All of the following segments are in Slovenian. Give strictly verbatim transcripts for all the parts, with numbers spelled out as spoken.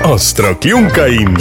Ostro kljunka in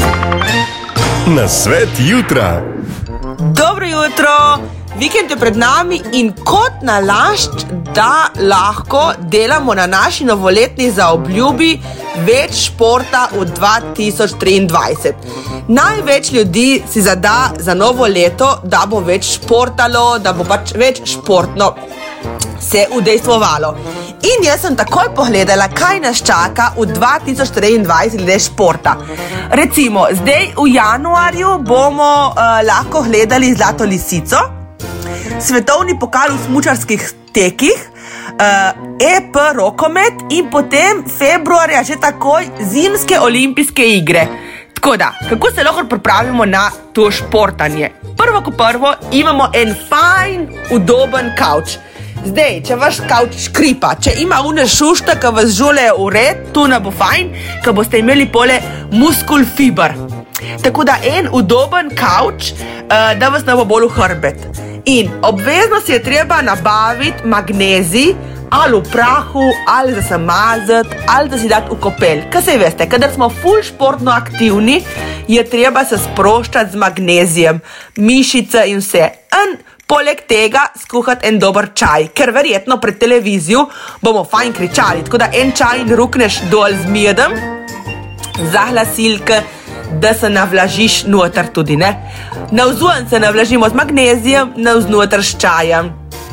nasvet jutra. Dobro jutro, vikend je pred nami in kot nalašč, da lahko delamo na naši novoletni zaobljubi več športa v dva tisoč triindvajset. Največ ljudi si zada za novo leto, da bo več športalo, da bo pač več športno se udejstvovalo. In jaz sem takoj pogledala, kaj nas čaka v dva tisoč triindvajset glede športa. Recimo, zdaj v januarju bomo uh, lahko gledali Zlato lisico, svetovni pokal v smučarskih tekih, uh, E P rokomet in potem februarja že takoj zimske olimpijske igre. Tako da, kako se lahko pripravimo na to športanje? Prvo ko prvo imamo en fajn, udoben kavč. Zdaj, če vaš kavč škripa, če ima une šušta, ki vas žulejo v red, tu ne bo fajn, ki boste imeli pole muskul fiber. Tako da en udoben kavč, uh, da vas ne bo bolj v hrbet. In obvezno si je treba nabaviti magnezij, ali v prahu, ali za se mazati, ali da si dati v kopel. Kaj se veste, kadar smo ful športno aktivni, je treba se sproščati z magnezijem, mišice in vse. En Poleg tega skuhati en dober čaj, ker verjetno pred televizijo bomo fajn kričali, tako da en čaj rukneš dol z medom, za glasilke, da se navlažiš noter tudi, ne? Navzven se navlažimo z magnezijem, navznoter s čajem.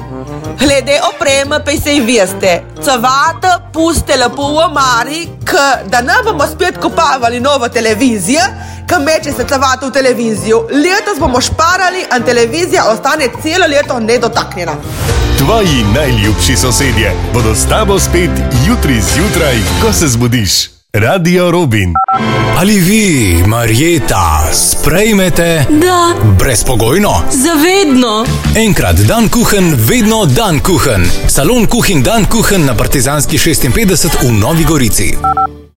Glede opreme pa se veste, cavate puste lepo v omari, da ne bomo spet kupavali novo televizijo, ki meče se cavate v televizijo. Letos bomo šparali, a televizija ostane celo leto nedotaknjena. Tvoji najljubši sosedje bodo s tabo spet jutri zjutraj, ko se zbudiš. Radio Robin. Ali vi, Marjeta, sprejmete? Da. Brezpogojno? Zavedno. Enkrat dan kuhen, vedno dan kuhen. Salon Kuhin dan kuhen na Partizanski šestinpetdeset v Novi Gorici.